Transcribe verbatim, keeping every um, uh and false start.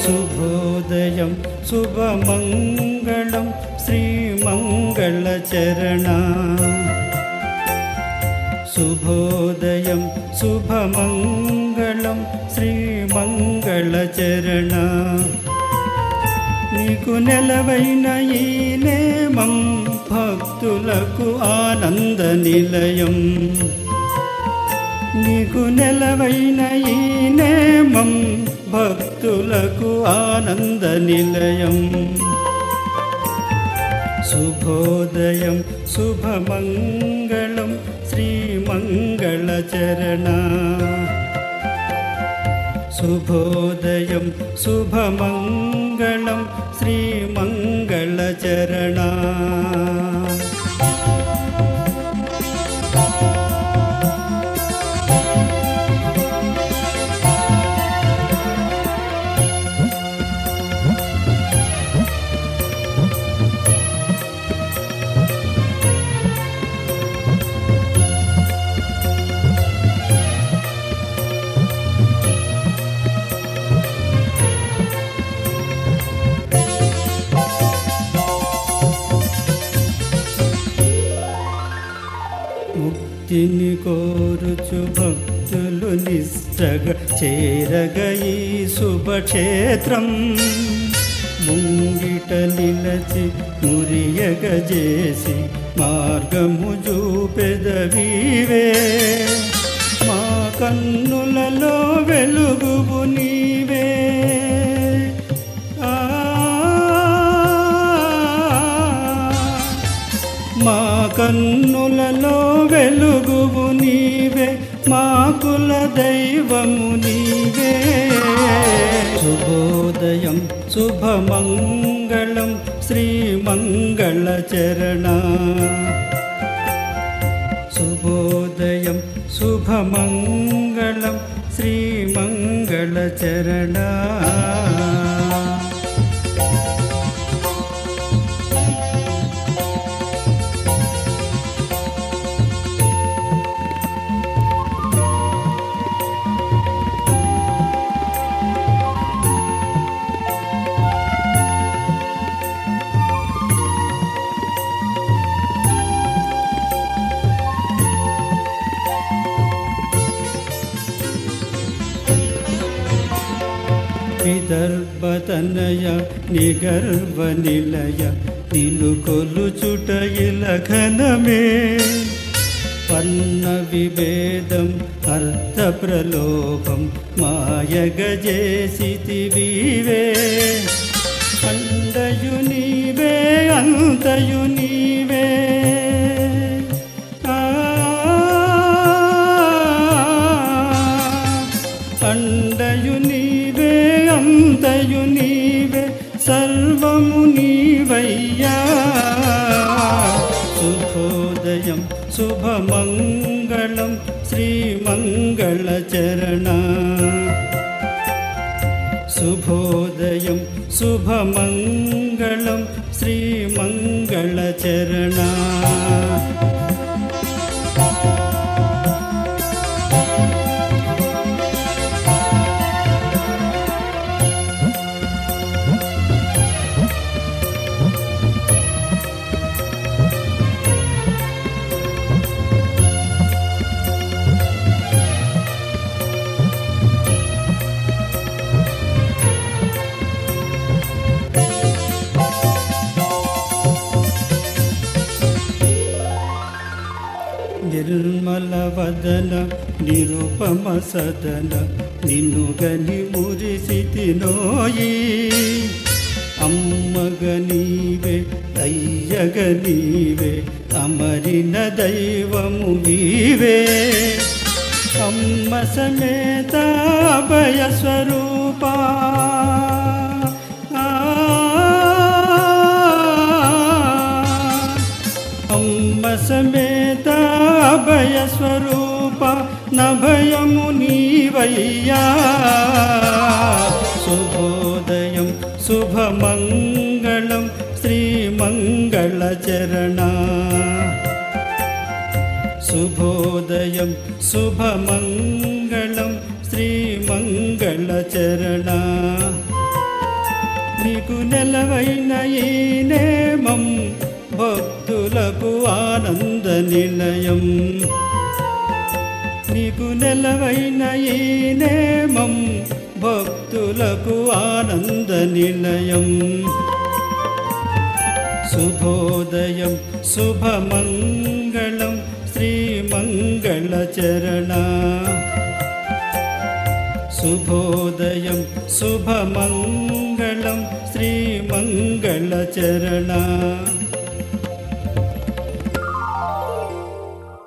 శుభోదయం శుభమంగళం శ్రీమంగళచరణ శుభోదయం శుభమంగళం శ్రీమంగళచరణ నీకు నెలవైన ఈ నేమం భక్తులకు ఆనంద నిలయం నీకు నెలవైన ఈ నేమం భక్తులకు ఆనంద నిలయం శుభోదయం శుభమంగళం శ్రీమంగళచరణ శుభోదయం శుభమంగళం శ్రీమంగళచరణ ముక్తిని కోరుచు భక్తులు నిష్టగా చేరగ ఈ శుభక్షేత్రం ముంగిట నిలచి మురియగజేసి మార్గము చూపెదవీవే మా కన్నులలో వెలుగువు నీవే మా కన్నులలో వెలుగువు నీవే మా కుల దైవము నీవే శుభోదయం శుభమంగళం శ్రీమంగళచరణ శుభోదయం శుభమంగళం శ్రీమంగళచరణ విదర్భతనయ నిగర్వ నిలయ నిన్ను కొలుచుట ఇలఘనమే పన్న విభేదం అర్థ ప్రలోభం మాయగజేసితివీవే అండయు నీవే అంతయు నీవే అండయు నీవే అంతయు నీవే సర్వము నీవయ్యా శుభోదయం శుభమంగళం శ్రీమంగళచరణ శుభోదయం శుభమంగళం శ్రీమంగళచరణ నిర్మల వదన నిరుపమ సదన నిన్ను గని మురిసితి నోయి అమ్మగ నీవే అయ్యగ నీవే అమరిన దైవము వీవే అమ్మ సమేత అభయ స్వరూపా అమ్మ సమేత అభయ స్వరూప నభయము నీవయ్యా శుభోదయం శుభమంగళం శ్రీమంగళచరణ శుభోదయం శుభమంగళం శ్రీమంగళచరణ నీకు నెలవైన ఈ నేమం భక్తులకు ఆనంద నిలయం నీకు నెలవైన ఈ నేమం భక్తులకు ఆనంద నిలయం శుభోదయం శుభమంగళం శ్రీమంగళచరణ శుభోదయం శుభమంగళం శ్రీమంగళచరణ